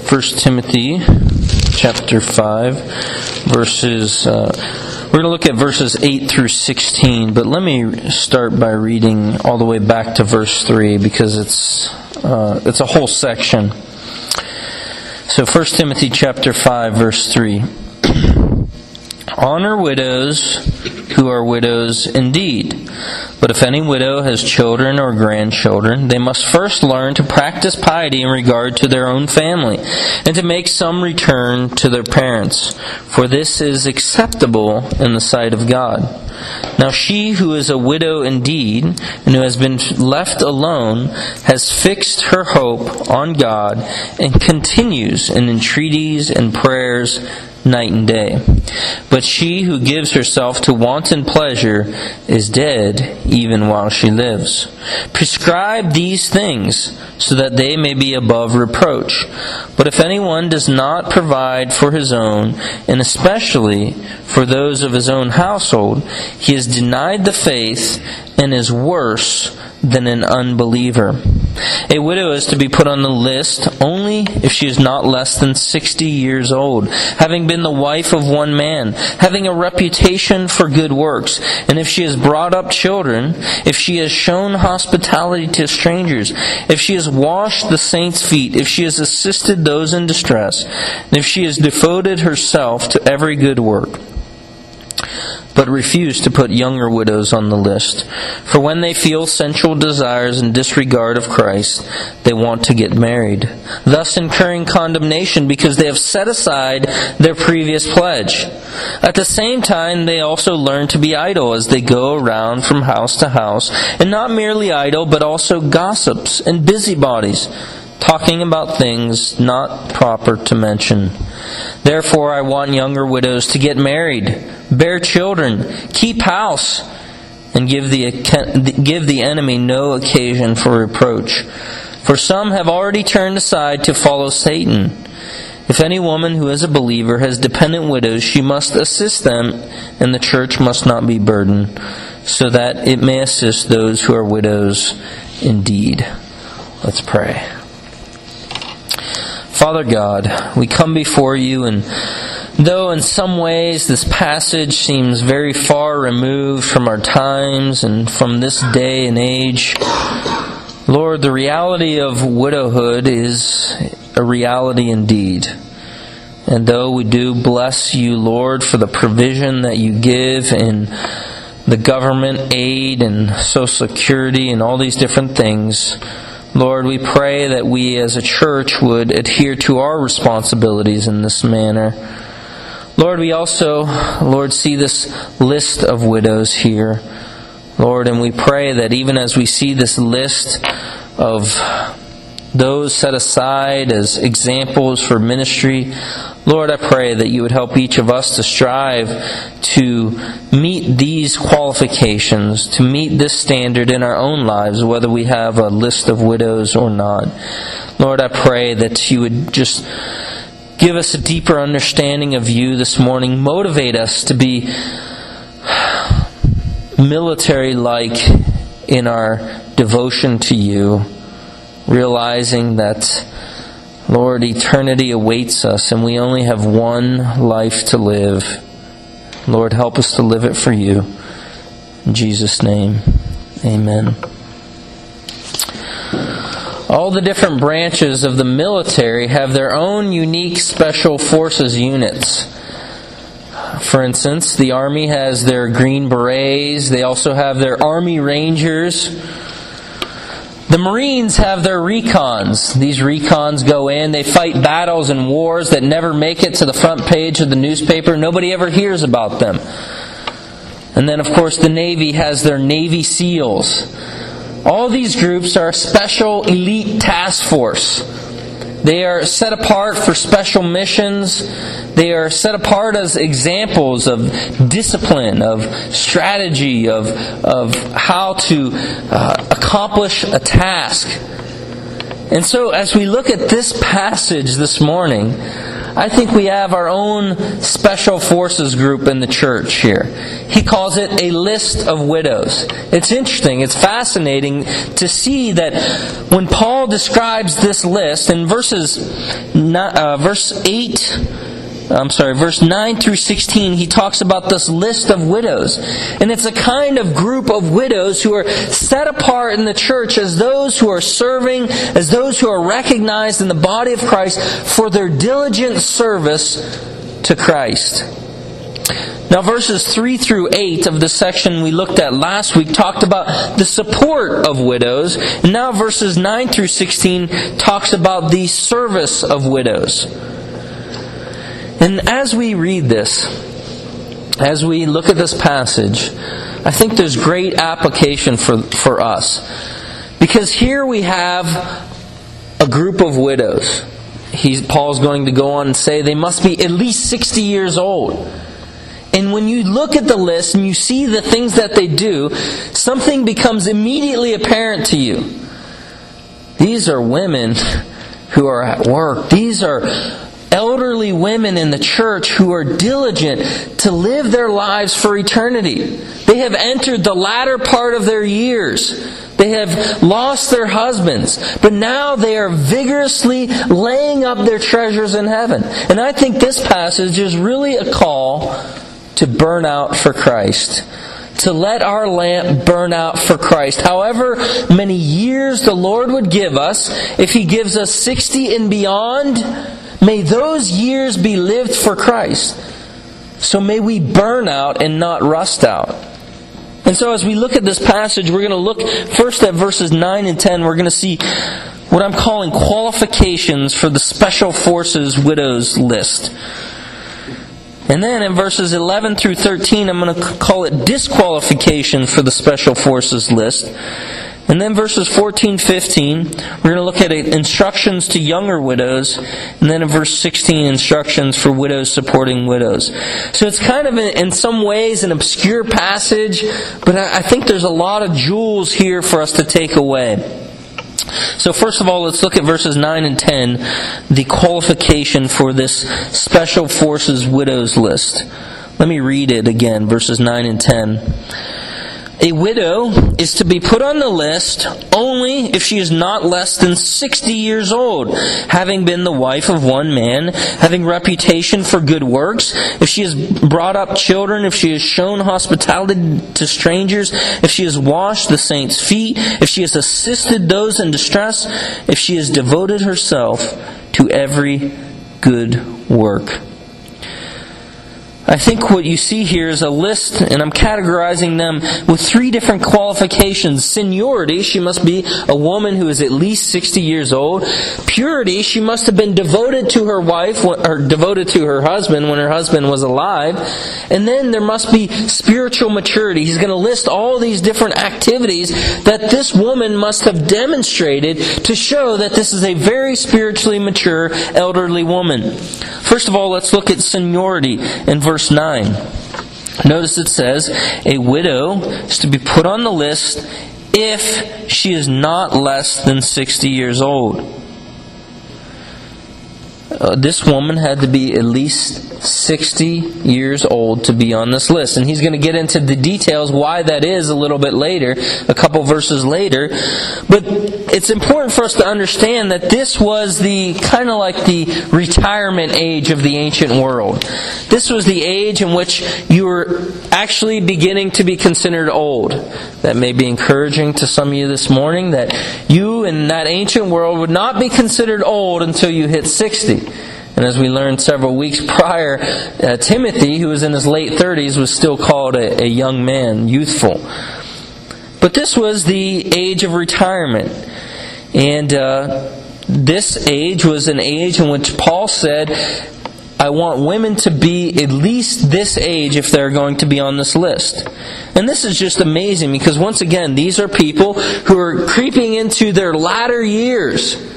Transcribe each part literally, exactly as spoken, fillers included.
First Timothy chapter five, verses... Uh, we're going to look at verses eight through sixteen, but let me start by reading all the way back to verse three, because it's uh, it's a whole section. So First Timothy chapter five, verse three. Honor widows who are widows indeed. But if any widow has children or grandchildren, they must first learn to practice piety in regard to their own family, and to make some return to their parents, for this is acceptable in the sight of God. Now she who is a widow indeed, and who has been left alone, has fixed her hope on God, and continues in entreaties and prayers night and day. But she who gives herself to wanton pleasure is dead even while she lives. Prescribe these things, so that they may be above reproach. But if anyone does not provide for his own, and especially for those of his own household, he has denied the faith and is worse than an unbeliever. A widow is to be put on the list only if she is not less than sixty years old, having been the wife of one man, having a reputation for good works, and if she has brought up children, if she has shown hospitality to strangers, if she has washed the saints' feet, if she has assisted those in distress, and if she has devoted herself to every good work. But refuse to put younger widows on the list. For when they feel sensual desires and disregard of Christ, they want to get married, thus incurring condemnation because they have set aside their previous pledge. At the same time, they also learn to be idle as they go around from house to house, and not merely idle, but also gossips and busybodies, talking about things not proper to mention. Therefore, I want younger widows to get married, bear children, keep house, and give the give the enemy no occasion for reproach. For some have already turned aside to follow Satan. If any woman who is a believer has dependent widows, she must assist them, and the church must not be burdened, so that it may assist those who are widows indeed. Let's pray. Father God, we come before you, and though in some ways this passage seems very far removed from our times and from this day and age, Lord, the reality of widowhood is a reality indeed. And though we do bless you, Lord, for the provision that you give in the government aid and Social Security and all these different things, Lord, we pray that we as a church would adhere to our responsibilities in this manner. Lord, we also, Lord, see this list of widows here, Lord, and we pray that even as we see this list of those set aside as examples for ministry, Lord, I pray that you would help each of us to strive to meet these qualifications, to meet this standard in our own lives, whether we have a list of widows or not. Lord, I pray that you would just give us a deeper understanding of you this morning. Motivate us to be military-like in our devotion to you, realizing that, Lord, eternity awaits us and we only have one life to live. Lord, help us to live it for you. In Jesus' name, amen. All the different branches of the military have their own unique special forces units. For instance, the Army has their Green Berets. They also have their Army Rangers. The Marines have their recons. These recons go in, they fight battles and wars that never make it to the front page of the newspaper. Nobody ever hears about them. And then, of course, the Navy has their Navy SEALs. All these groups are a special elite task force. They are set apart for special missions. They are set apart as examples of discipline, of strategy, of, of how to uh, accomplish a task. And so as we look at this passage this morning, I think we have our own special forces group in the church here. He calls it a list of widows. It's interesting, it's fascinating to see that when Paul describes this list in verses uh, verse eight, I'm sorry, verse nine through sixteen, he talks about this list of widows. And it's a kind of group of widows who are set apart in the church as those who are serving, as those who are recognized in the body of Christ for their diligent service to Christ. Now verses three through eight of the section we looked at last week talked about the support of widows. And now verses nine through sixteen talks about the service of widows. And as we read this, as we look at this passage, I think there's great application for, for us. Because here we have a group of widows. He's, Paul's going to go on and say they must be at least sixty years old. And when you look at the list and you see the things that they do, something becomes immediately apparent to you. These are women who are at work. These are elderly women in the church who are diligent to live their lives for eternity. They have entered the latter part of their years. They have lost their husbands, but now they are vigorously laying up their treasures in heaven. And I think this passage is really a call to burn out for Christ. To let our lamp burn out for Christ. However many years the Lord would give us, if He gives us sixty and beyond, may those years be lived for Christ. So may we burn out and not rust out. And so as we look at this passage, we're going to look first at verses nine and ten. We're going to see what I'm calling qualifications for the Special Forces Widows list. And then in verses eleven through thirteen, I'm going to call it disqualification for the Special Forces list. And then verses fourteen, fifteen, we're going to look at instructions to younger widows. And then in verse sixteen, instructions for widows supporting widows. So it's kind of in some ways an obscure passage, but I think there's a lot of jewels here for us to take away. So first of all, let's look at verses nine and ten, the qualification for this Special Forces Widows list. Let me read it again, verses nine and ten. A widow is to be put on the list only if she is not less than sixty years old, having been the wife of one man, having reputation for good works, if she has brought up children, if she has shown hospitality to strangers, if she has washed the saints' feet, if she has assisted those in distress, if she has devoted herself to every good work. I think what you see here is a list, and I'm categorizing them with three different qualifications. Seniority, she must be a woman who is at least sixty years old. Purity, she must have been devoted to her wife, or devoted to her husband when her husband was alive. And then there must be spiritual maturity. He's going to list all these different activities that this woman must have demonstrated to show that this is a very spiritually mature elderly woman. First of all, let's look at seniority in verse nine. Notice it says, a widow is to be put on the list if she is not less than sixty years old. Uh, this woman had to be at least sixty years old to be on this list. And he's going to get into the details why that is a little bit later, a couple verses later. But it's important for us to understand that this was the kind of like the retirement age of the ancient world. This was the age in which you were actually beginning to be considered old. That may be encouraging to some of you this morning, that you in that ancient world would not be considered old until you hit sixty. And as we learned several weeks prior, uh, Timothy, who was in his late thirties, was still called a, a young man, youthful. But this was the age of retirement. And uh, this age was an age in which Paul said, I want women to be at least this age if they're going to be on this list. And this is just amazing because once again, these are people who are creeping into their latter years.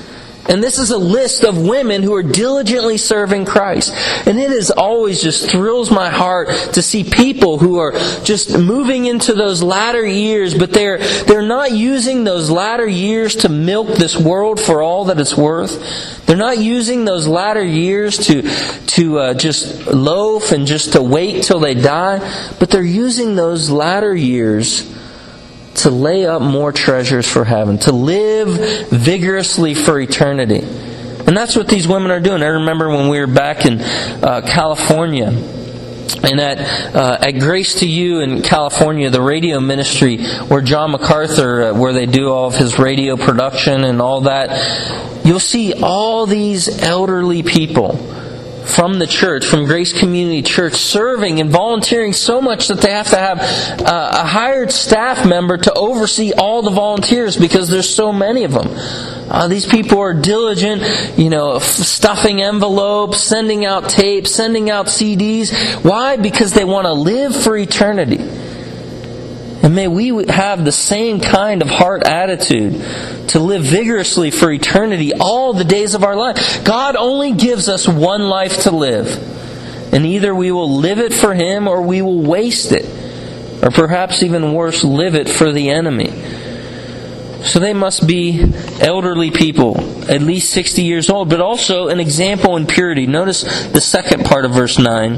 And this is a list of women who are diligently serving Christ. And it is always just thrills my heart to see people who are just moving into those latter years, but they're they're not using those latter years to milk this world for all that it's worth. They're not using those latter years to to uh, just loaf and just to wait till they die, but they're using those latter years to lay up more treasures for heaven, to live vigorously for eternity. And that's what these women are doing. I remember when we were back in uh, California, and at uh, at Grace to You in California, the radio ministry where John MacArthur, uh, where they do all of his radio production and all that, you'll see all these elderly people from the church, from Grace Community Church, serving and volunteering so much that they have to have uh, a hired staff member to oversee all the volunteers because there's so many of them. Uh, these people are diligent, you know, stuffing envelopes, sending out tapes, sending out C Ds. Why? Because they want to live for eternity. And may we have the same kind of heart attitude to live vigorously for eternity all the days of our life. God only gives us one life to live. And either we will live it for Him or we will waste it. Or perhaps even worse, live it for the enemy. So they must be elderly people, at least sixty years old, but also an example in purity. Notice the second part of verse nine.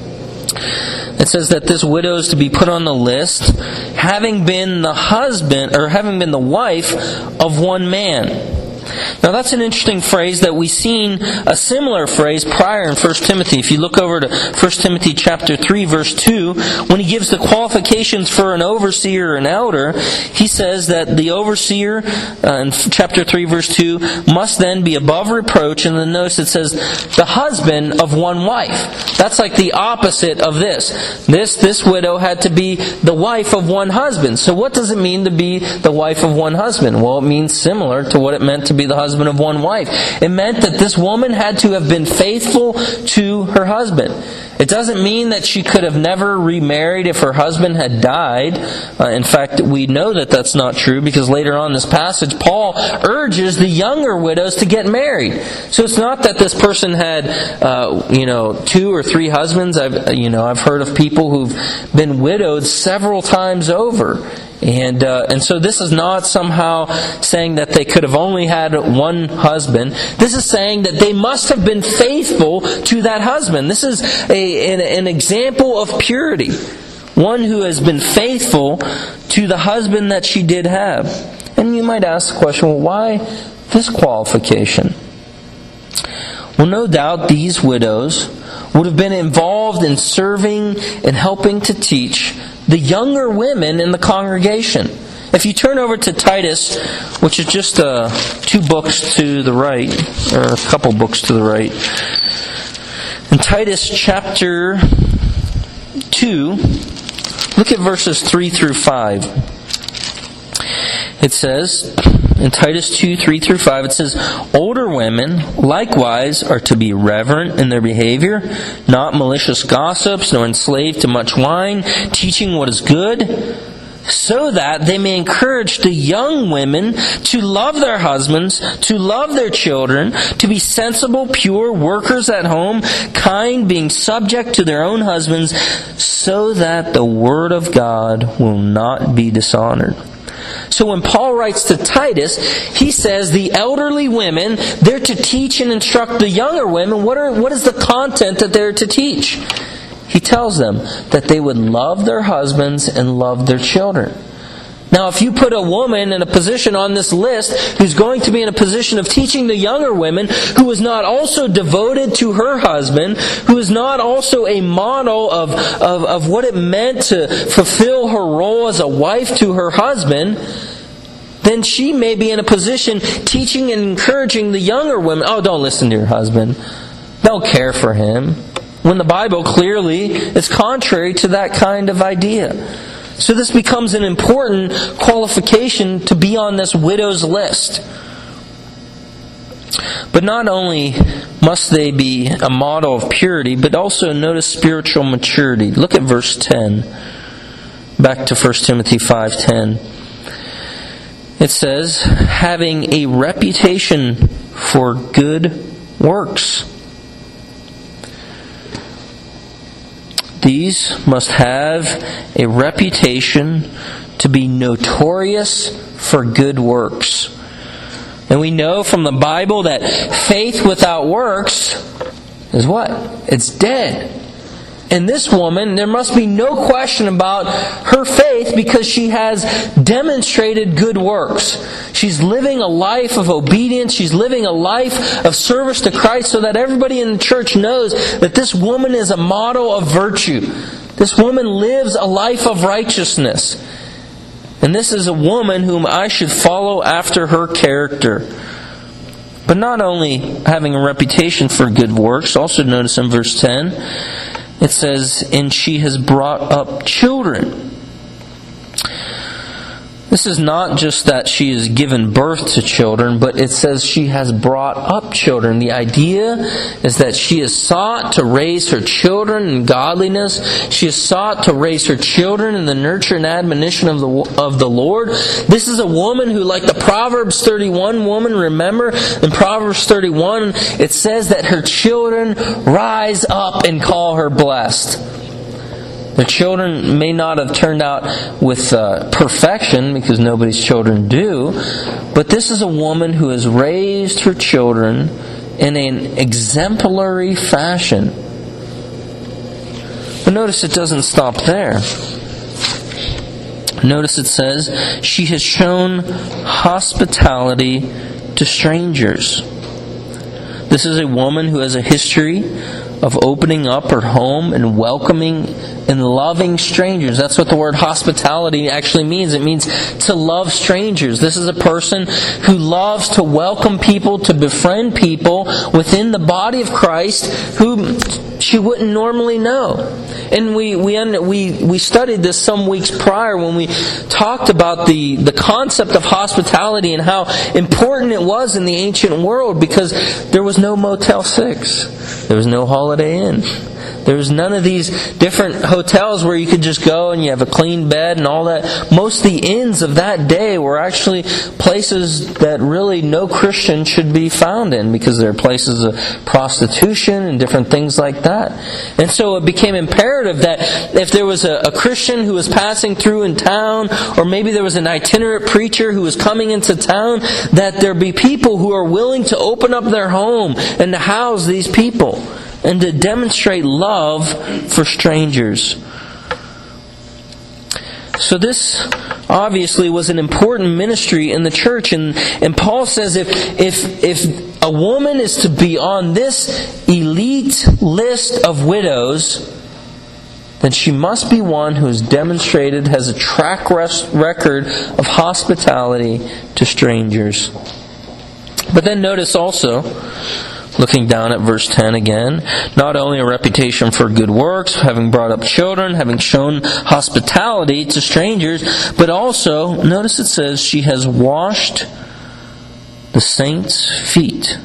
It says that this widow is to be put on the list, having been the husband, or having been the wife of one man. Now that's an interesting phrase that we've seen a similar phrase prior in First Timothy. If you look over to First Timothy chapter three, verse two, when he gives the qualifications for an overseer or an elder, he says that the overseer, uh, in chapter three, verse two, must then be above reproach. And then notice it says, the husband of one wife. That's like the opposite of this. This, this widow had to be the wife of one husband. So what does it mean to be the wife of one husband? Well, it means similar to what it meant to be the husband of one wife. It meant that this woman had to have been faithful to her husband. It doesn't mean that she could have never remarried if her husband had died. Uh, in fact, we know that that's not true because later on in this passage, Paul urges the younger widows to get married. So it's not that this person had, uh, you know, two or three husbands. I've, you know, I've heard of people who've been widowed several times over. And uh, and so this is not somehow saying that they could have only had one husband. This is saying that they must have been faithful to that husband. This is a, an, an example of purity. One who has been faithful to the husband that she did have. And you might ask the question, well, why this qualification? Well, no doubt these widows would have been involved in serving and helping to teach the younger women in the congregation. If you turn over to Titus, which is just uh, two books to the right, or a couple books to the right, in Titus chapter two, look at verses three through five. It says, in Titus two, three through five, it says, older women likewise are to be reverent in their behavior, not malicious gossips, nor enslaved to much wine, teaching what is good, so that they may encourage the young women to love their husbands, to love their children, to be sensible, pure, workers at home, kind, being subject to their own husbands, so that the word of God will not be dishonored. So when Paul writes to Titus, he says the elderly women, they're to teach and instruct the younger women. What are what is the content that they're to teach? He tells them that they would love their husbands and love their children. Now, if you put a woman in a position on this list who's going to be in a position of teaching the younger women, who is not also devoted to her husband, who is not also a model of, of, of what it meant to fulfill her role as a wife to her husband, then she may be in a position teaching and encouraging the younger women, oh, don't listen to your husband. Don't care for him. When the Bible clearly is contrary to that kind of idea. So this becomes an important qualification to be on this widow's list. But not only must they be a model of purity, but also notice spiritual maturity. Look at verse ten. Back to First Timothy five ten. It says, having a reputation for good works. These must have a reputation to be notorious for good works. And we know from the Bible that faith without works is what? It's dead. And this woman, there must be no question about her faith because she has demonstrated good works. She's living a life of obedience. She's living a life of service to Christ so that everybody in the church knows that this woman is a model of virtue. This woman lives a life of righteousness. And this is a woman whom I should follow after her character. But not only having a reputation for good works, also notice in verse ten, it says, and she has brought up children. This is not just that she has given birth to children, but it says she has brought up children. The idea is that she has sought to raise her children in godliness. She has sought to raise her children in the nurture and admonition of the of the Lord. This is a woman who, like the Proverbs thirty-one woman, remember in Proverbs thirty-one, it says that her children rise up and call her blessed. The children may not have turned out with uh, perfection, because nobody's children do, but this is a woman who has raised her children in an exemplary fashion. But notice it doesn't stop there. Notice it says, she has shown hospitality to strangers. This is a woman who has a history of opening up her home and welcoming and loving strangers. That's what the word hospitality actually means. It means to love strangers. This is a person who loves to welcome people, to befriend people within the body of Christ who she wouldn't normally know. And we we we we studied this some weeks prior when we talked about the, the concept of hospitality and how important it was in the ancient world, because there was no Motel six. There was no Holiday Inn. There was none of these different hotels where you could just go and you have a clean bed and all that. Most of the inns of that day were actually places that really no Christian should be found in, because they're places of prostitution and different things like that. And so it became imperative that if there was a, a Christian who was passing through in town, or maybe there was an itinerant preacher who was coming into town, that there be people who are willing to open up their home and to house these people, and to demonstrate love for strangers. So this obviously was an important ministry in the church, and, and Paul says if if if a woman is to be on this elite list of widows, then she must be one who has demonstrated, has a track record of hospitality to strangers. But then notice also, looking down at verse ten again, not only a reputation for good works, having brought up children, having shown hospitality to strangers, but also, notice it says, she has washed the saints' feet.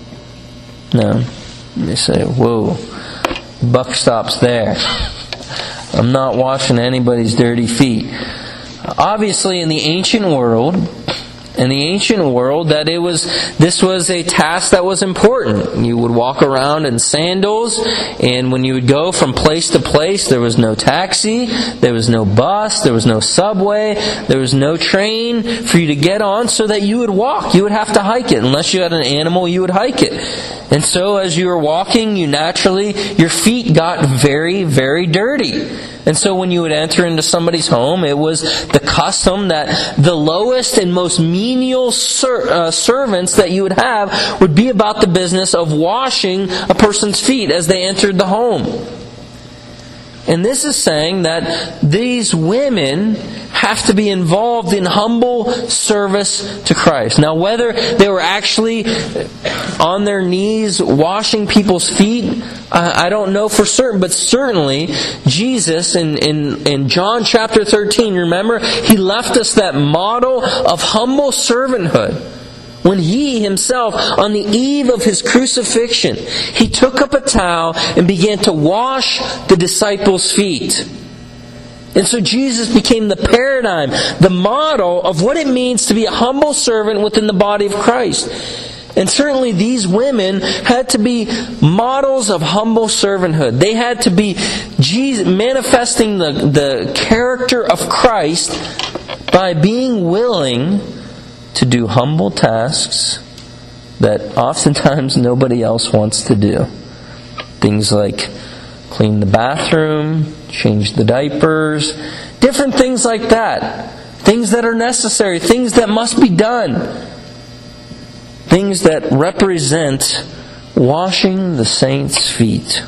Now, you say, whoa, buck stops there. I'm not washing anybody's dirty feet. Obviously, in the ancient world, In the ancient world, that it was this was a task that was important. You would walk around in sandals, and when you would go from place to place, there was no taxi, there was no bus, there was no subway, there was no train for you to get on, so that you would walk. You would have to hike it. Unless you had an animal, you would hike it. And so as you were walking, you naturally, your feet got very, very dirty. And so when you would enter into somebody's home, it was the custom that the lowest and most menial ser- uh, servants that you would have would be about the business of washing a person's feet as they entered the home. And this is saying that these women have to be involved in humble service to Christ. Now, whether they were actually on their knees washing people's feet, I don't know for certain, but certainly Jesus in, in, in John chapter thirteen, remember, He left us that model of humble servanthood. When He Himself, on the eve of His crucifixion, He took up a towel and began to wash the disciples' feet. And so Jesus became the paradigm, the model of what it means to be a humble servant within the body of Christ. And certainly these women had to be models of humble servanthood. They had to be Jesus, manifesting the, the character of Christ by being willing to do humble tasks that oftentimes nobody else wants to do. Things like clean the bathroom, change the diapers, different things like that. Things that are necessary, things that must be done. Things that represent washing the saints' feet.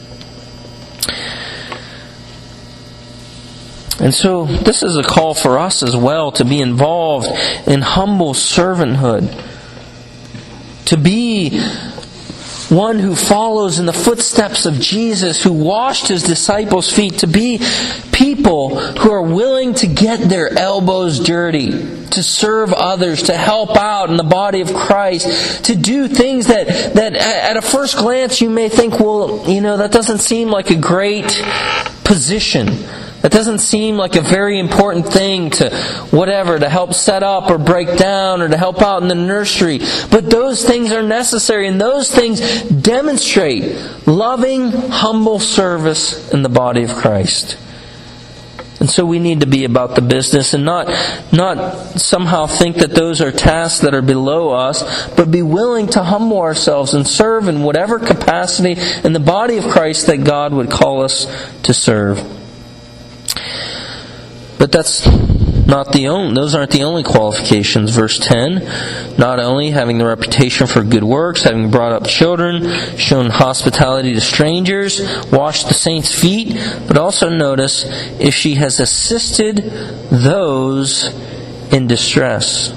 And so this is a call for us as well to be involved in humble servanthood. To be one who follows in the footsteps of Jesus, who washed His disciples' feet. To be people who are willing to get their elbows dirty, to serve others, to help out in the body of Christ, to do things that, that at a first glance you may think, well, you know, that doesn't seem like a great position. That doesn't seem like a very important thing to whatever, to help set up or break down or to help out in the nursery. But those things are necessary, and those things demonstrate loving, humble service in the body of Christ. And so we need to be about the business and not, not somehow think that those are tasks that are below us, but be willing to humble ourselves and serve in whatever capacity in the body of Christ that God would call us to serve. But that's not the only, those aren't the only qualifications. Verse ten, not only having the reputation for good works, having brought up children, shown hospitality to strangers, washed the saints' feet, but also notice if she has assisted those in distress.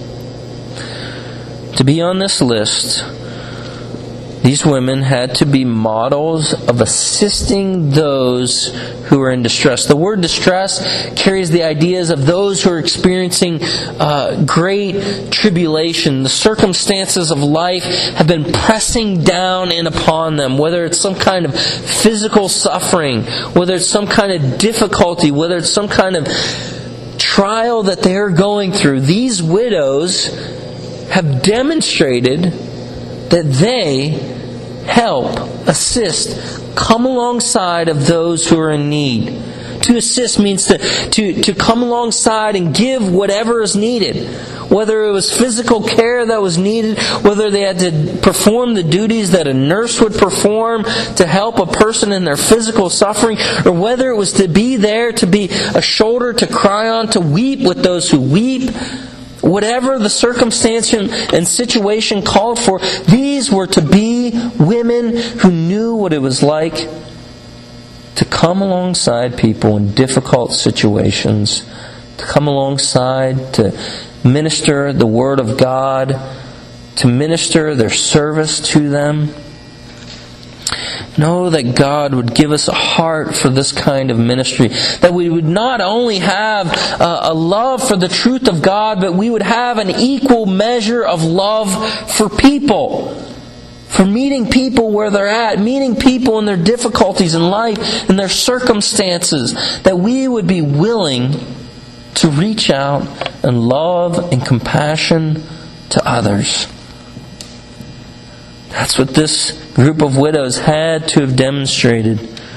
To be on this list, these women had to be models of assisting those who are in distress. The word distress carries the ideas of those who are experiencing uh, great tribulation. The circumstances of life have been pressing down in upon them, whether it's some kind of physical suffering, whether it's some kind of difficulty, whether it's some kind of trial that they're going through. These widows have demonstrated that they help, assist, come alongside of those who are in need. To assist means to, to, to come alongside and give whatever is needed. Whether it was physical care that was needed, whether they had to perform the duties that a nurse would perform to help a person in their physical suffering, or whether it was to be there to be a shoulder to cry on, to weep with those who weep. Whatever the circumstance and situation called for, these were to be women who knew what it was like to come alongside people in difficult situations, to come alongside, to minister the Word of God, to minister their service to them. Know that God would give us a heart for this kind of ministry. That we would not only have a, a love for the truth of God, but we would have an equal measure of love for people. For meeting people where they're at, meeting people in their difficulties in life, in their circumstances. That we would be willing to reach out and love and compassion to others. That's what this group of widows had to have demonstrated.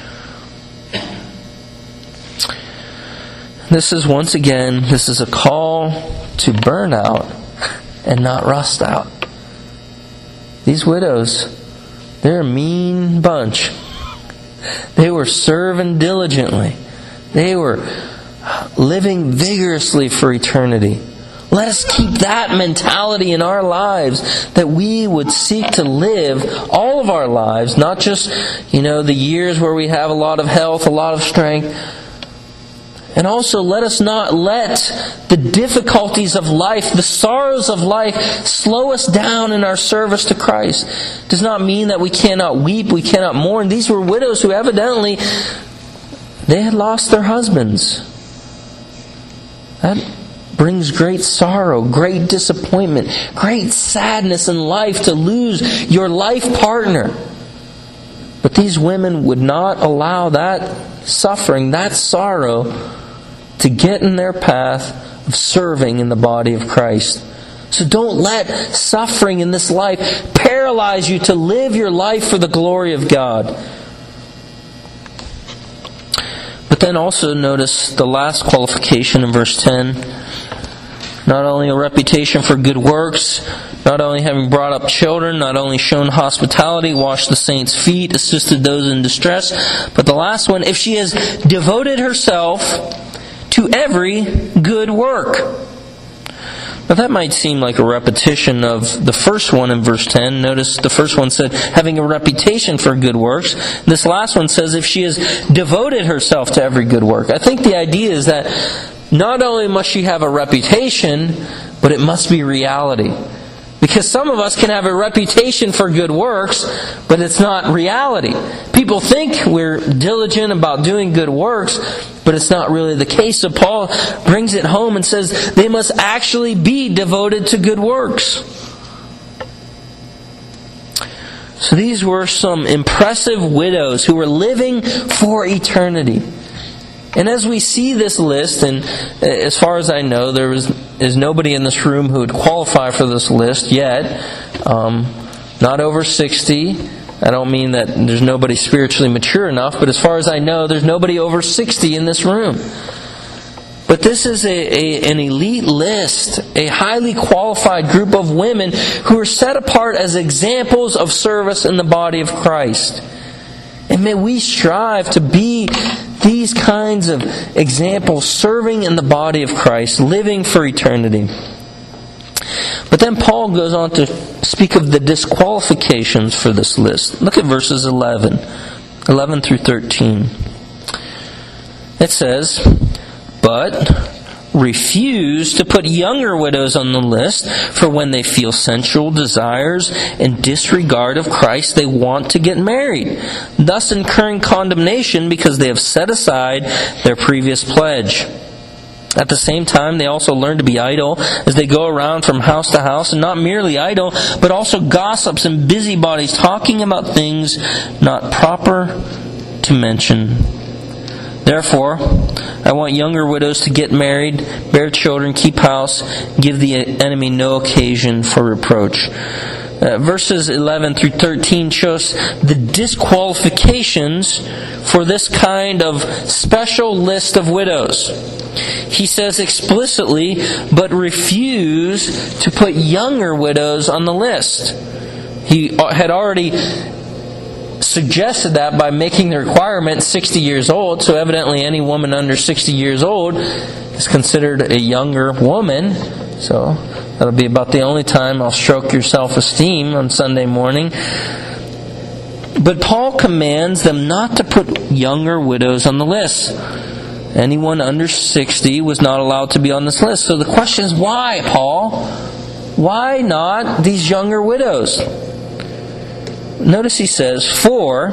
This is once again, this is a call to burn out and not rust out. These widows, they're a mean bunch. They were serving diligently. They were living vigorously for eternity. Let us keep that mentality in our lives, that we would seek to live all of our lives, not just, you know, the years where we have a lot of health, a lot of strength. And also let us not let the difficulties of life, the sorrows of life, slow us down in our service to Christ. It does not mean that we cannot weep, we cannot mourn. These were widows who evidently, they had lost their husbands. That brings great sorrow, great disappointment, great sadness in life to lose your life partner. But these women would not allow that suffering, that sorrow, to get in their path of serving in the body of Christ. So don't let suffering in this life paralyze you to live your life for the glory of God. But then also notice the last qualification in verse ten. Not only a reputation for good works, not only having brought up children, not only shown hospitality, washed the saints' feet, assisted those in distress, but the last one, if she has devoted herself to every good work. Now that might seem like a repetition of the first one in verse ten. Notice the first one said, having a reputation for good works. This last one says, if she has devoted herself to every good work. I think the idea is that not only must she have a reputation, but it must be reality. Because some of us can have a reputation for good works, but it's not reality. People think we're diligent about doing good works, but it's not really the case. So Paul brings it home and says they must actually be devoted to good works. So these were some impressive widows who were living for eternity. And as we see this list, and as far as I know, there is, is nobody in this room who would qualify for this list yet. Um, not over sixty. I don't mean that there's nobody spiritually mature enough, but as far as I know, there's nobody over sixty in this room. But this is a, a, an elite list, a highly qualified group of women who are set apart as examples of service in the body of Christ. And may we strive to be these kinds of examples, serving in the body of Christ, living for eternity. But then Paul goes on to speak of the disqualifications for this list. Look at verses eleven, eleven through thirteen. It says, but refuse to put younger widows on the list, for when they feel sensual desires and disregard of Christ, they want to get married, thus incurring condemnation because they have set aside their previous pledge. At the same time, they also learn to be idle as they go around from house to house, and not merely idle, but also gossips and busybodies, talking about things not proper to mention. Therefore, I want younger widows to get married, bear children, keep house, give the enemy no occasion for reproach. Uh, verses eleven through thirteen shows the disqualifications for this kind of special list of widows. He says explicitly, but refuse to put younger widows on the list. He had already suggested that by making the requirement sixty years old, so evidently any woman under sixty years old is considered a younger woman. So that'll be about the only time I'll stroke your self-esteem on Sunday morning. But Paul commands them not to put younger widows on the list. Anyone under sixty was not allowed to be on this list. So the question is, why, Paul? Why not these younger widows? Notice he says, for,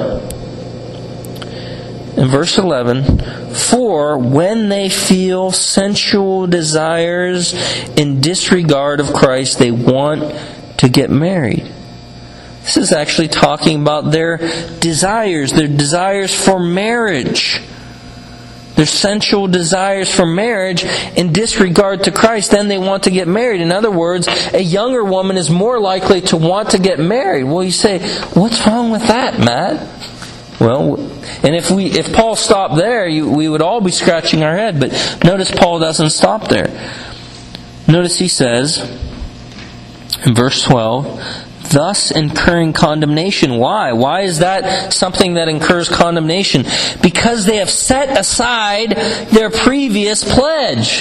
in verse eleven, for when they feel sensual desires in disregard of Christ, they want to get married. This is actually talking about their desires, their desires for marriage. Their sensual desires for marriage in disregard to Christ, then they want to get married. In other words, a younger woman is more likely to want to get married. Well, you say, what's wrong with that, Matt? Well, and if we if Paul stopped there, you, we would all be scratching our head. But notice Paul doesn't stop there. Notice he says, in verse twelve, thus incurring condemnation. Why? Why is that something that incurs condemnation? Because they have set aside their previous pledge.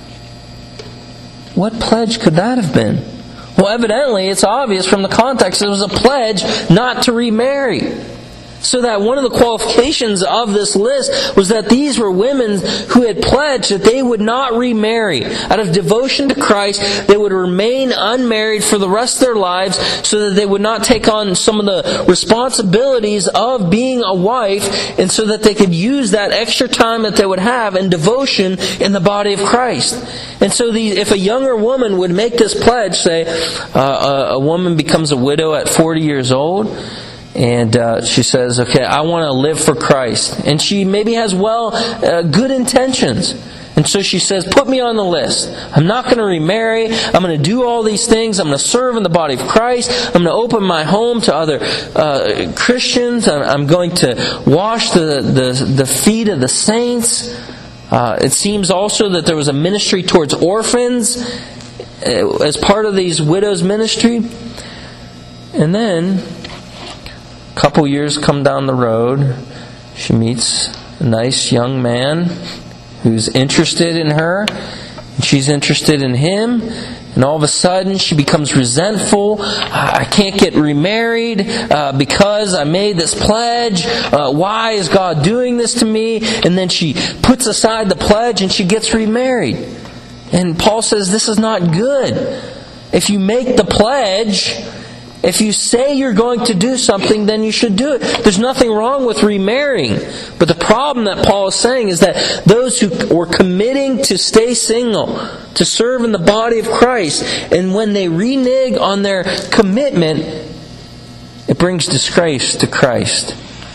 What pledge could that have been? Well, evidently, it's obvious from the context, it was a pledge not to remarry. So that one of the qualifications of this list was that these were women who had pledged that they would not remarry. Out of devotion to Christ, they would remain unmarried for the rest of their lives so that they would not take on some of the responsibilities of being a wife, and so that they could use that extra time that they would have in devotion in the body of Christ. And so the, if a younger woman would make this pledge, say uh, a, a woman becomes a widow at forty years old, And uh, she says, okay, I want to live for Christ. And she maybe has, well, uh, good intentions. And so she says, put me on the list. I'm not going to remarry. I'm going to do all these things. I'm going to serve in the body of Christ. I'm going to open my home to other uh, Christians. I'm, I'm going to wash the, the, the feet of the saints. Uh, it seems also that there was a ministry towards orphans as part of these widows' ministry. And then, a couple years come down the road, she meets a nice young man who's interested in her, and she's interested in him, and all of a sudden she becomes resentful. I can't get remarried uh, because I made this pledge. Uh, why is God doing this to me? And then she puts aside the pledge and she gets remarried. And Paul says this is not good. If you make the pledge, if you say you're going to do something, then you should do it. There's nothing wrong with remarrying. But the problem that Paul is saying is that those who were committing to stay single, to serve in the body of Christ, and when they renege on their commitment, it brings disgrace to Christ.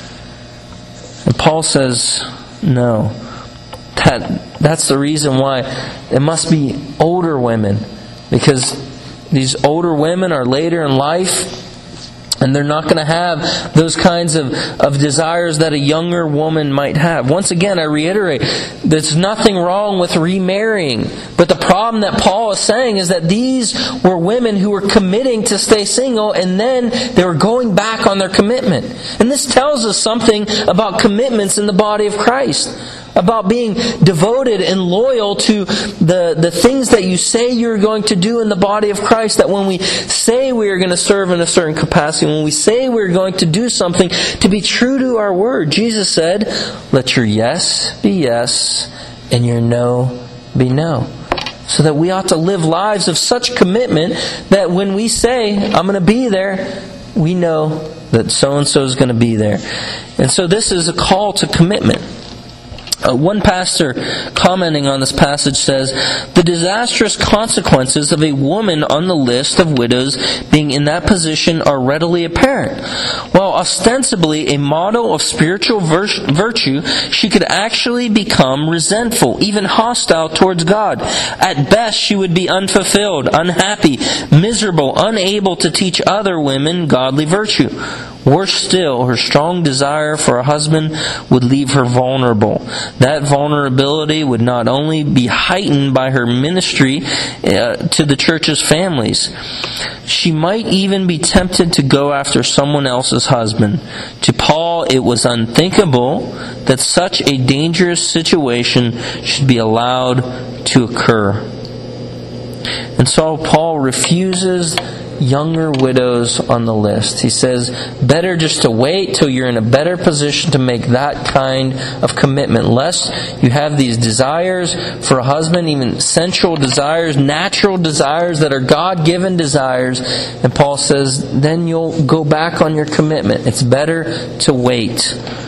And Paul says, no. That, that's the reason why it must be older women. Because these older women are later in life, and they're not going to have those kinds of, of desires that a younger woman might have. Once again, I reiterate, there's nothing wrong with remarrying. But the problem that Paul is saying is that these were women who were committing to stay single, and then they were going back on their commitment. And this tells us something about commitments in the body of Christ. About being devoted and loyal to the, the things that you say you're going to do in the body of Christ. That when we say we are going to serve in a certain capacity, when we say we're going to do something, to be true to our word. Jesus said, let your yes be yes and your no be no. So that we ought to live lives of such commitment that when we say, I'm going to be there, we know that so-and-so is going to be there. And so this is a call to commitment. Uh, one pastor commenting on this passage says, the disastrous consequences of a woman on the list of widows being in that position are readily apparent. While ostensibly a model of spiritual vir- virtue, she could actually become resentful, even hostile towards God. At best, she would be unfulfilled, unhappy, miserable, unable to teach other women godly virtue. Worse still, her strong desire for a husband would leave her vulnerable. That vulnerability would not only be heightened by her ministry uh, to the church's families, she might even be tempted to go after someone else's husband. To Paul, it was unthinkable that such a dangerous situation should be allowed to occur. And so Paul refuses younger widows on the list. He says, better just to wait till you're in a better position to make that kind of commitment, lest you have these desires for a husband, even sensual desires, natural desires that are God-given desires. And Paul says, then you'll go back on your commitment. It's better to wait.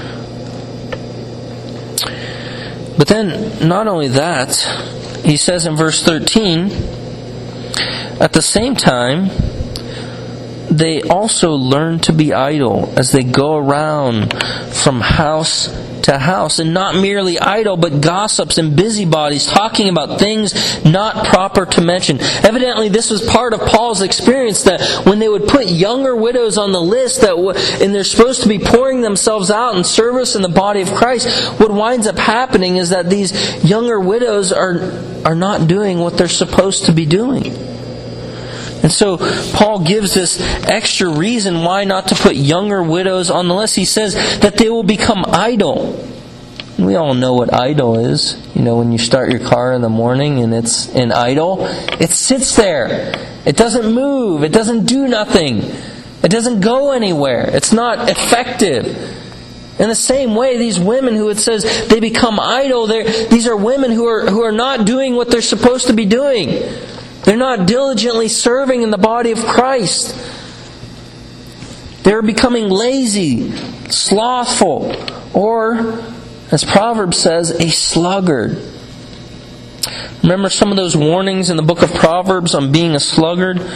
But then, not only that, he says in verse thirteen, at the same time, they also learn to be idle as they go around from house to house. And not merely idle, but gossips and busybodies, talking about things not proper to mention. Evidently, this was part of Paul's experience, that when they would put younger widows on the list, that w- and they're supposed to be pouring themselves out in service in the body of Christ, what winds up happening is that these younger widows are, are not doing what they're supposed to be doing. And so Paul gives this extra reason why not to put younger widows on the list. He says that they will become idle. We all know what idle is. You know, when you start your car in the morning and it's an idle, it sits there. It doesn't move. It doesn't do nothing. It doesn't go anywhere. It's not effective. In the same way, these women who it says they become idle, these are women who are who are not doing what they're supposed to be doing. They're not diligently serving in the body of Christ. They're becoming lazy, slothful, or, as Proverbs says, a sluggard. Remember some of those warnings in the book of Proverbs on being a sluggard?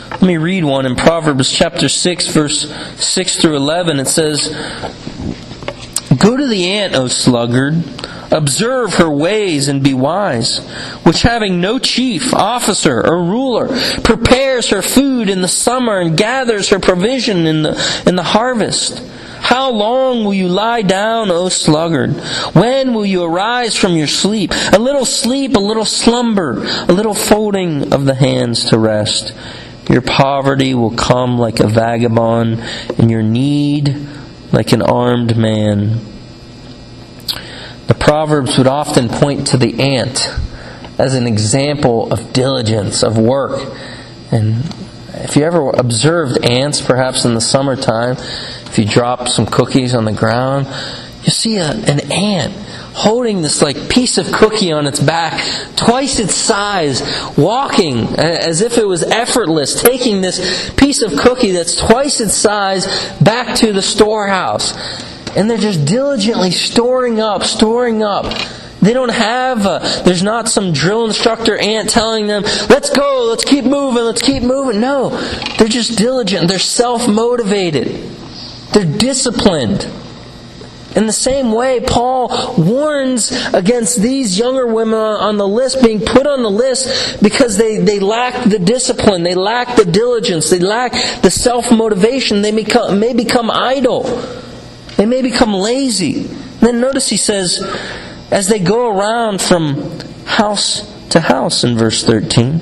Let me read one in Proverbs chapter six, verse six through eleven. It says, "Go to the ant, O sluggard, observe her ways and be wise, which having no chief, officer, or ruler, prepares her food in the summer and gathers her provision in the in the harvest. How long will you lie down, O sluggard? When will you arise from your sleep? A little sleep, a little slumber, a little folding of the hands to rest. Your poverty will come like a vagabond, and your need like an armed man." The Proverbs would often point to the ant as an example of diligence, of work. And if you ever observed ants, perhaps in the summertime, if you drop some cookies on the ground, you see a, an ant holding this like piece of cookie on its back, twice its size, walking as if it was effortless, taking this piece of cookie that's twice its size back to the storehouse. And they're just diligently storing up, storing up. They don't have, a, there's not some drill instructor ant telling them, let's go, let's keep moving, let's keep moving. No, they're just diligent. They're self-motivated. They're disciplined. In the same way, Paul warns against these younger women on the list being put on the list because they, they lack the discipline, they lack the diligence, they lack the self-motivation. They become, may become idle. They may become lazy. And then notice he says, as they go around from house to house in verse thirteen.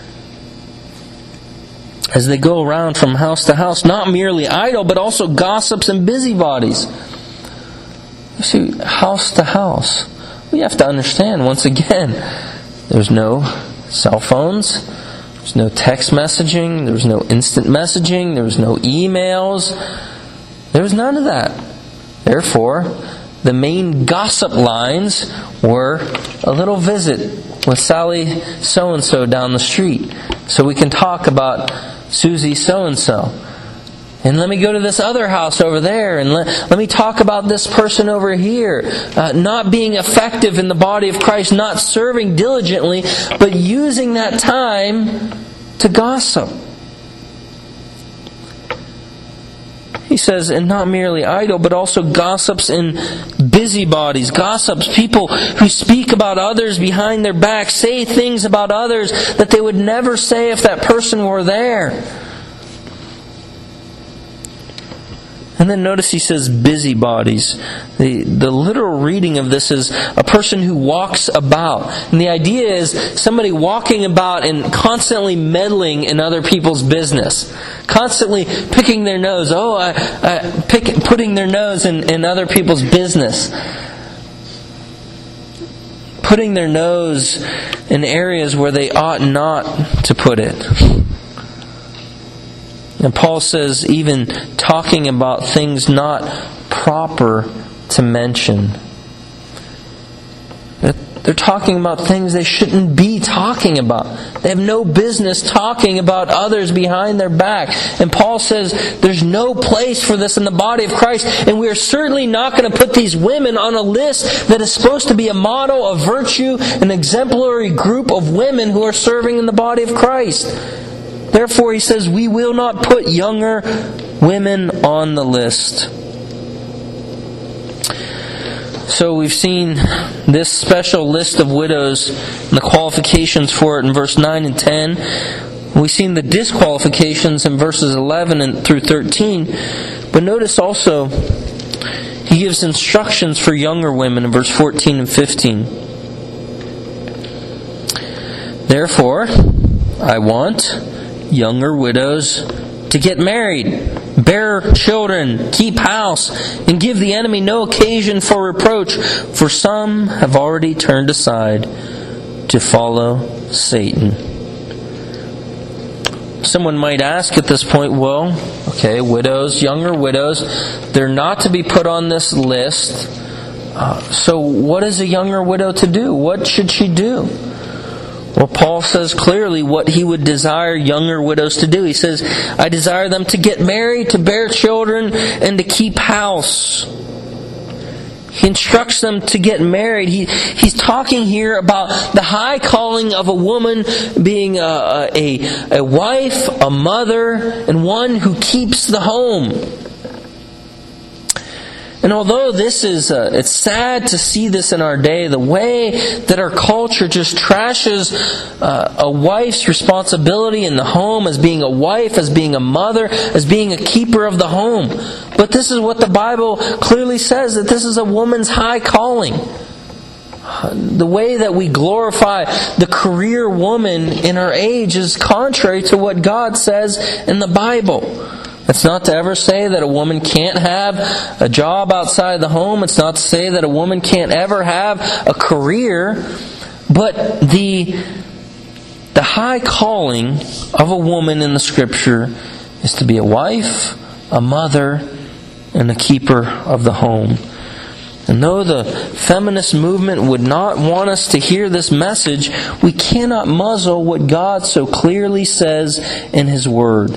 As they go around from house to house, not merely idle, but also gossips and busybodies. You see, house to house. We have to understand, once again, there's no cell phones, there's no text messaging, there's no instant messaging, there's no emails. There was none of that. Therefore, the main gossip lines were a little visit with Sally so-and-so down the street, so we can talk about Susie so-and-so. And let me go to this other house over there, and let, let me talk about this person over here. Uh, not being effective in the body of Christ, not serving diligently, but using that time to gossip. He says, and not merely idle, but also gossips and busybodies. Gossips, people who speak about others behind their back, say things about others that they would never say if that person were there. And then notice he says busybodies. The, the literal reading of this is a person who walks about. And the idea is somebody walking about and constantly meddling in other people's business. Constantly picking their nose. Oh, I, I, pick, putting their nose in, in other people's business. Putting their nose in areas where they ought not to put it. And Paul says, even talking about things not proper to mention. They're talking about things they shouldn't be talking about. They have no business talking about others behind their back. And Paul says there's no place for this in the body of Christ. And we are certainly not going to put these women on a list that is supposed to be a model of virtue, an exemplary group of women who are serving in the body of Christ. Therefore, he says, we will not put younger women on the list. So we've seen this special list of widows and the qualifications for it in verse nine and ten. We've seen the disqualifications in verses eleven and through thirteen. But notice also, he gives instructions for younger women in verse fourteen and fifteen. Therefore, I want younger widows to get married, bear children, keep house, and give the enemy no occasion for reproach, for some have already turned aside to follow Satan. Someone might ask at this point, well, okay, widows, younger widows, they're not to be put on this list. Uh, so what is a younger widow to do? What should she do? Well, Paul says clearly what he would desire younger widows to do. He says, I desire them to get married, to bear children, and to keep house. He instructs them to get married. He, he's talking here about the high calling of a woman being a, a, a wife, a mother, and one who keeps the home. And although this is, uh, it's sad to see this in our day, the way that our culture just trashes uh, a wife's responsibility in the home as being a wife, as being a mother, as being a keeper of the home. But this is what the Bible clearly says, that this is a woman's high calling. The way that we glorify the career woman in our age is contrary to what God says in the Bible. It's not to ever say that a woman can't have a job outside the home. It's not to say that a woman can't ever have a career. But the, the high calling of a woman in the Scripture is to be a wife, a mother, and a keeper of the home. And though the feminist movement would not want us to hear this message, we cannot muzzle what God so clearly says in His Word.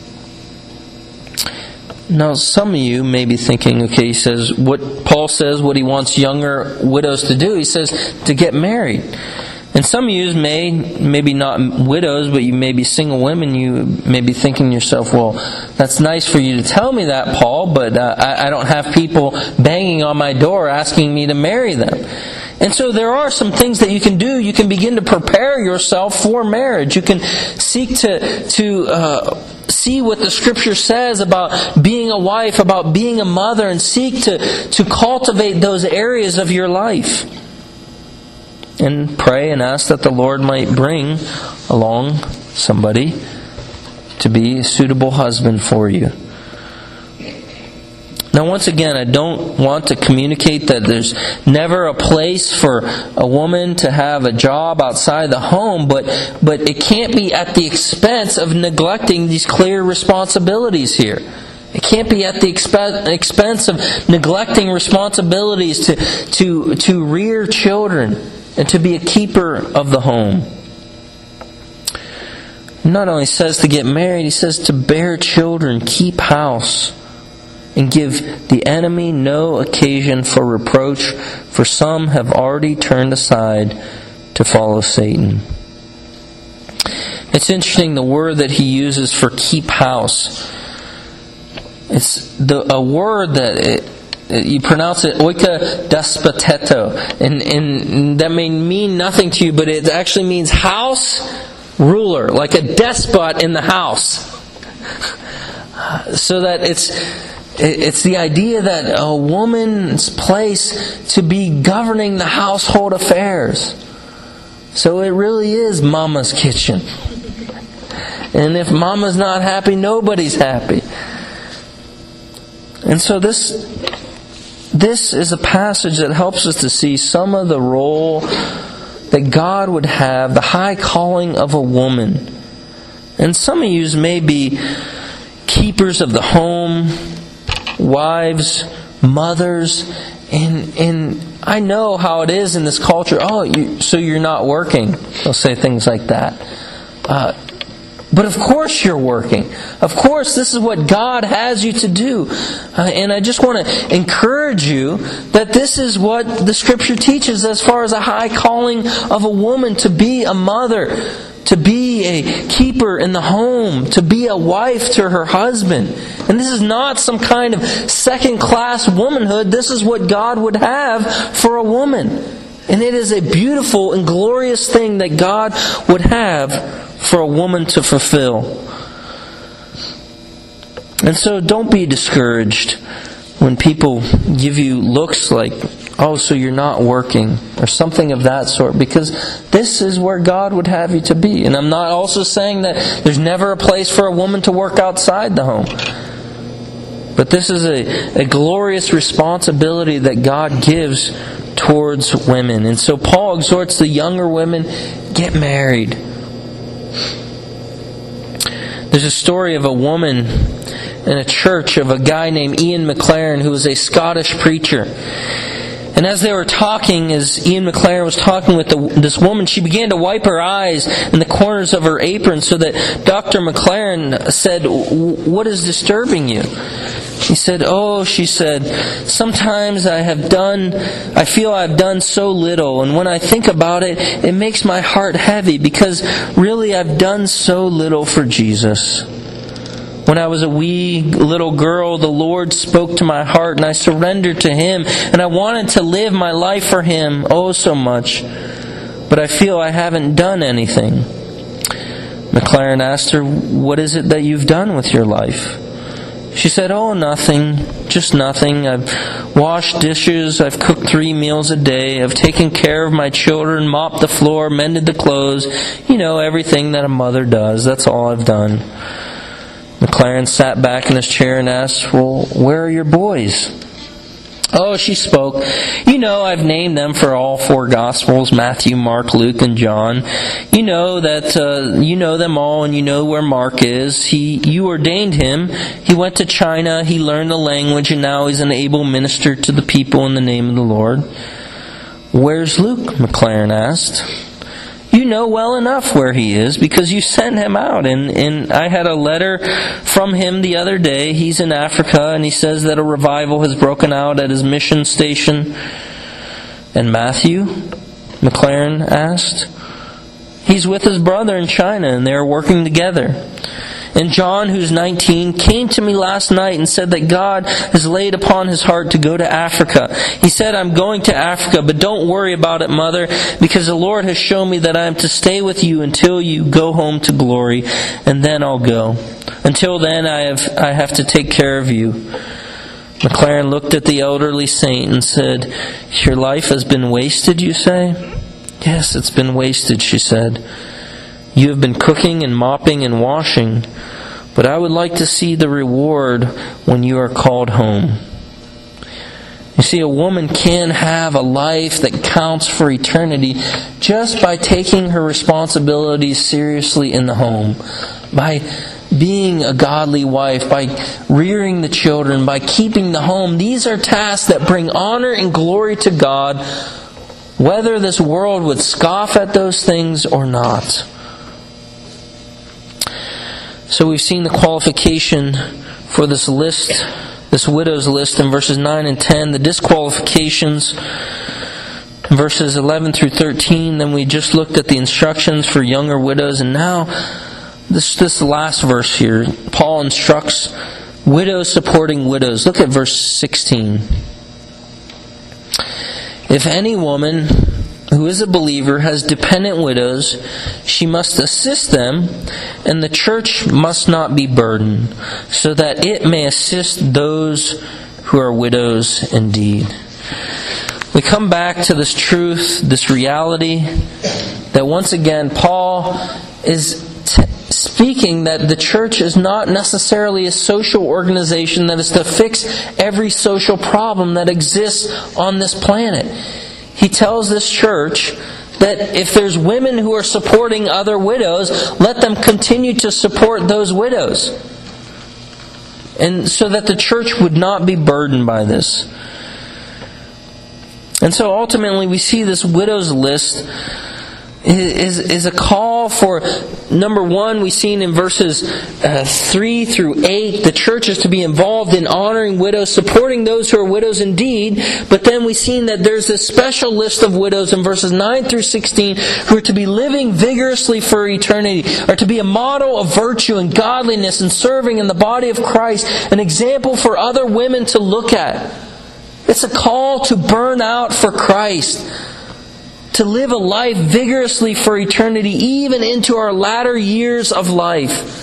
Now, some of you may be thinking, okay, he says, what Paul says, what he wants younger widows to do, he says to get married. And some of you may, maybe not widows, but you may be single women, you may be thinking to yourself, well, that's nice for you to tell me that, Paul, but uh, I, I don't have people banging on my door asking me to marry them. And so there are some things that you can do. You can begin to prepare yourself for marriage. You can seek to to uh, see what the Scripture says about being a wife, about being a mother, and seek to, to cultivate those areas of your life. And pray and ask that the Lord might bring along somebody to be a suitable husband for you. Now, once again, I don't want to communicate that there's never a place for a woman to have a job outside the home, but, but it can't be at the expense of neglecting these clear responsibilities here. It can't be at the exp- expense of neglecting responsibilities to, to, to rear children and to be a keeper of the home. He not only says to get married, he says to bear children, keep house, and give the enemy no occasion for reproach, for some have already turned aside to follow Satan. It's interesting, the word that he uses for keep house. It's the a word that it, it, you pronounce it oika despoteto, and, and that may mean nothing to you, but it actually means house ruler, like a despot in the house. So that it's It's the idea that a woman's place to be governing the household affairs. So it really is Mama's kitchen. And if Mama's not happy, nobody's happy. And so this, this is a passage that helps us to see some of the role that God would have, the high calling of a woman. And some of you may be keepers of the home, wives, mothers, and and I know how it is in this culture. Oh, you, so you're not working. They'll say things like that. Uh, but of course you're working. Of course, this is what God has you to do. Uh, and I just want to encourage you that this is what the Scripture teaches as far as a high calling of a woman to be a mother, to be a keeper in the home, to be a wife to her husband. And this is not some kind of second-class womanhood. This is what God would have for a woman. And it is a beautiful and glorious thing that God would have for a woman to fulfill. And so don't be discouraged when people give you looks like, oh, so you're not working, or something of that sort, because this is where God would have you to be. And I'm not also saying that there's never a place for a woman to work outside the home. But this is a, a glorious responsibility that God gives towards women. And so Paul exhorts the younger women, get married. There's a story of a woman in a church of a guy named Ian McLaren, who was a Scottish preacher. And as they were talking, as Ian McLaren was talking with the, this woman, she began to wipe her eyes in the corners of her apron, so that Doctor McLaren said, "What is disturbing you?" He said, "Oh," she said, "sometimes I have done, I feel I've done so little, and when I think about it, it makes my heart heavy because really I've done so little for Jesus. When I was a wee little girl, the Lord spoke to my heart and I surrendered to Him, and I wanted to live my life for Him, oh so much, but I feel I haven't done anything." McLaren asked her, "What is it that you've done with your life?" She said, "Oh, nothing, just nothing. I've washed dishes, I've cooked three meals a day, I've taken care of my children, mopped the floor, mended the clothes, you know, everything that a mother does. That's all I've done." McLaren sat back in his chair and asked, "Well, where are your boys?" "Oh," she spoke, "you know, I've named them for all four Gospels, Matthew, Mark, Luke, and John. You know that, uh, you know them all, and you know where Mark is. He, you ordained him. He went to China, he learned the language, and now he's an able minister to the people in the name of the Lord." "Where's Luke?" McLaren asked. "You know well enough where he is because you sent him out. And, and I had a letter from him the other day. He's in Africa and he says that a revival has broken out at his mission station." "And Matthew?" McLaren asked. "He's with his brother in China and they're working together. And John, who's nineteen, came to me last night and said that God has laid upon his heart to go to Africa. He said, 'I'm going to Africa, but don't worry about it, Mother, because the Lord has shown me that I am to stay with you until you go home to glory, and then I'll go. Until then, I have I have to take care of you.'" McLaren looked at the elderly saint and said, "Your life has been wasted, you say?" "Yes, it's been wasted," she said. "You have been cooking and mopping and washing, but I would like to see the reward when you are called home." You see, a woman can have a life that counts for eternity just by taking her responsibilities seriously in the home, by being a godly wife, by rearing the children, by keeping the home. These are tasks that bring honor and glory to God, whether this world would scoff at those things or not. So we've seen the qualification for this list, this widow's list in verses nine and ten, the disqualifications in verses eleven through thirteen. Then we just looked at the instructions for younger widows, and now this this last verse here, Paul instructs widows supporting widows. Look at verse sixteen. "If any woman who is a believer has dependent widows, she must assist them, and the church must not be burdened, so that it may assist those who are widows indeed." We come back to this truth, this reality, that once again Paul is t- speaking that the church is not necessarily a social organization that is to fix every social problem that exists on this planet. He tells this church that if there's women who are supporting other widows, let them continue to support those widows. And so that the church would not be burdened by this. And so ultimately we see this widows list is, is a call for, number one, we've seen in verses uh, three through eight, the church is to be involved in honoring widows, supporting those who are widows indeed. But then we've seen that there's this special list of widows in verses nine through sixteen who are to be living vigorously for eternity, are to be a model of virtue and godliness and serving in the body of Christ, an example for other women to look at. It's a call to burn out for Christ, to live a life vigorously for eternity, even into our latter years of life.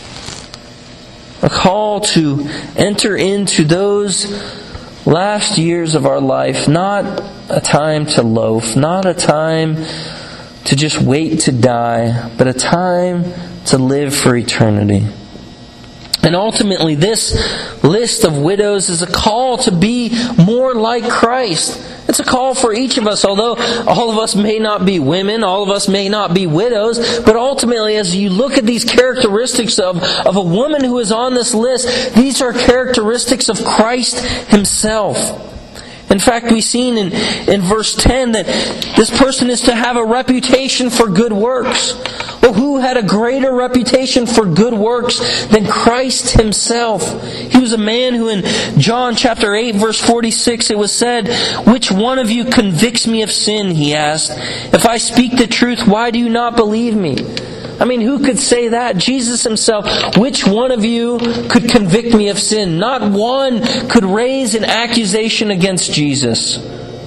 A call to enter into those last years of our life, not a time to loaf, not a time to just wait to die, but a time to live for eternity. And ultimately, this list of widows is a call to be more like Christ. It's a call for each of us, although all of us may not be women, all of us may not be widows, but ultimately as you look at these characteristics of, of a woman who is on this list, these are characteristics of Christ Himself. In fact, we've seen in, in verse ten that this person is to have a reputation for good works. Well, who had a greater reputation for good works than Christ Himself? He was a man who in John chapter eight verse forty-six it was said, "Which one of you convicts me of sin?" He asked. "If I speak the truth, why do you not believe me?" I mean, who could say that? Jesus Himself. Which one of you could convict me of sin? Not one could raise an accusation against Jesus.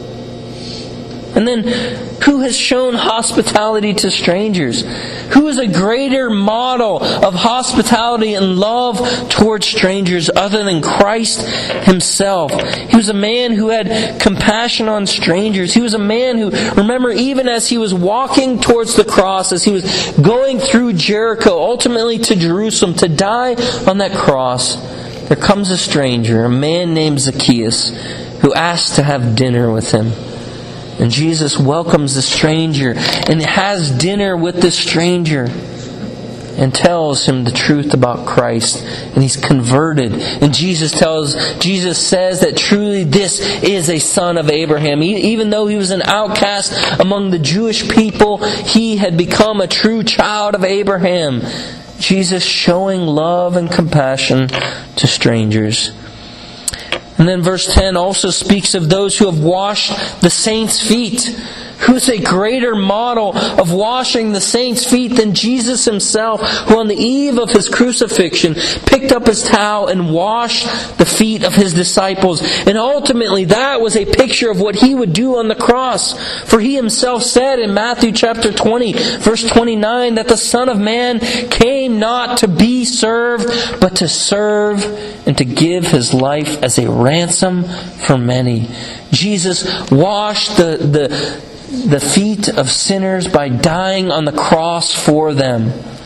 And then, who has shown hospitality to strangers? Who is a greater model of hospitality and love towards strangers other than Christ Himself? He was a man who had compassion on strangers. He was a man who, remember, even as He was walking towards the cross, as He was going through Jericho, ultimately to Jerusalem, to die on that cross, there comes a stranger, a man named Zacchaeus, who asks to have dinner with Him. And Jesus welcomes the stranger and has dinner with the stranger and tells him the truth about Christ. And he's converted. And Jesus tells, Jesus says that truly this is a son of Abraham. Even though he was an outcast among the Jewish people, he had become a true child of Abraham. Jesus showing love and compassion to strangers. And then verse ten also speaks of those who have washed the saints' feet. Who's a greater model of washing the saints' feet than Jesus Himself, who on the eve of His crucifixion picked up His towel and washed the feet of His disciples. And ultimately that was a picture of what He would do on the cross. For He Himself said in Matthew chapter twenty, verse twenty-nine, that the Son of Man came not to be served, but to serve and to give His life as a ransom for many. Jesus washed the, the the feet of sinners by dying on the cross for them.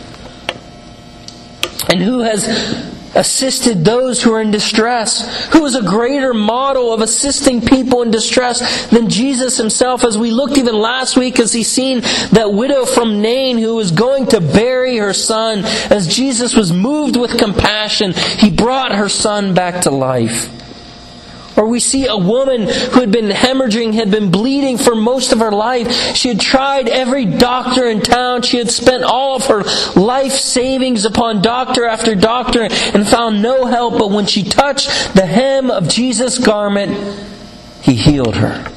And who has assisted those who are in distress? Who is a greater model of assisting people in distress than Jesus Himself? As we looked even last week, as He seen that widow from Nain who was going to bury her son, as Jesus was moved with compassion, He brought her son back to life. Or we see a woman who had been hemorrhaging, had been bleeding for most of her life. She had tried every doctor in town. She had spent all of her life savings upon doctor after doctor and found no help. But when she touched the hem of Jesus' garment, He healed her.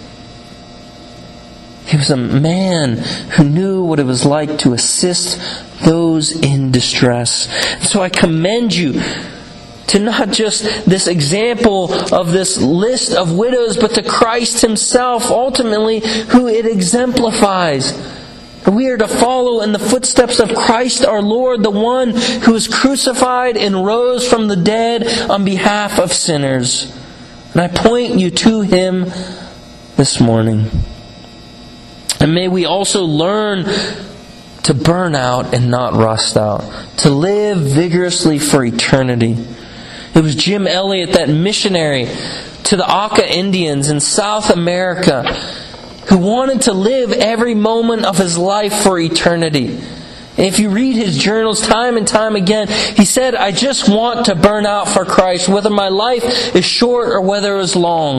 He was a man who knew what it was like to assist those in distress. So I commend you to not just this example of this list of widows, but to Christ Himself, ultimately, who it exemplifies. We are to follow in the footsteps of Christ our Lord, the one who was crucified and rose from the dead on behalf of sinners. And I point you to Him this morning. And may we also learn to burn out and not rust out, to live vigorously for eternity. It was Jim Elliot, that missionary to the Auca Indians in South America, who wanted to live every moment of his life for eternity. And if you read his journals time and time again, he said, "I just want to burn out for Christ, whether my life is short or whether it is long."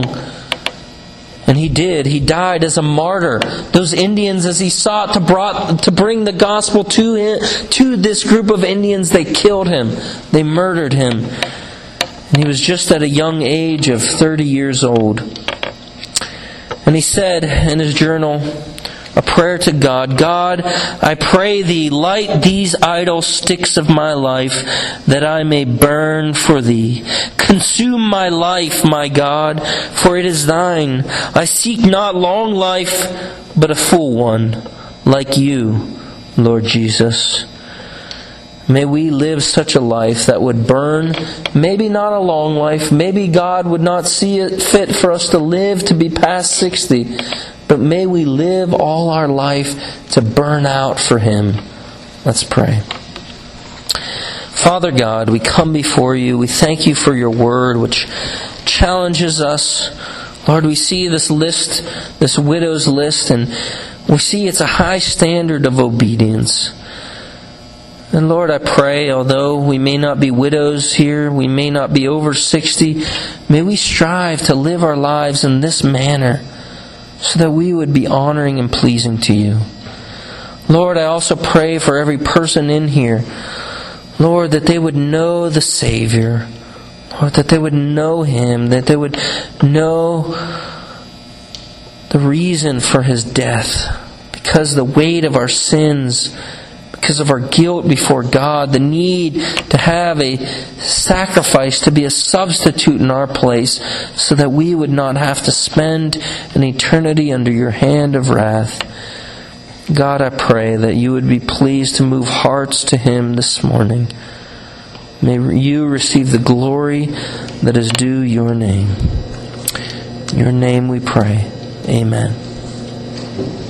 And he did. He died as a martyr. Those Indians, as he sought to, brought, to bring the gospel to him, to this group of Indians, they killed him. They murdered him. And he was just at a young age of thirty years old. And he said in his journal, a prayer to God, "God, I pray Thee, light these idle sticks of my life, that I may burn for Thee. Consume my life, my God, for it is Thine. I seek not long life, but a full one, like You, Lord Jesus." May we live such a life that would burn, maybe not a long life, maybe God would not see it fit for us to live to be past sixty, but may we live all our life to burn out for Him. Let's pray. Father God, we come before You. We thank You for Your Word, which challenges us. Lord, we see this list, this widow's list, and we see it's a high standard of obedience. And Lord, I pray, although we may not be widows here, we may not be over sixty, may we strive to live our lives in this manner so that we would be honoring and pleasing to you. Lord, I also pray for every person in here, Lord, that they would know the Savior, Lord, that they would know Him, that they would know the reason for His death, because the weight of our sins, because of our guilt before God, the need to have a sacrifice, to be a substitute in our place, so that we would not have to spend an eternity under your hand of wrath. God, I pray that you would be pleased to move hearts to Him this morning. May you receive the glory that is due your name. In your name we pray. Amen.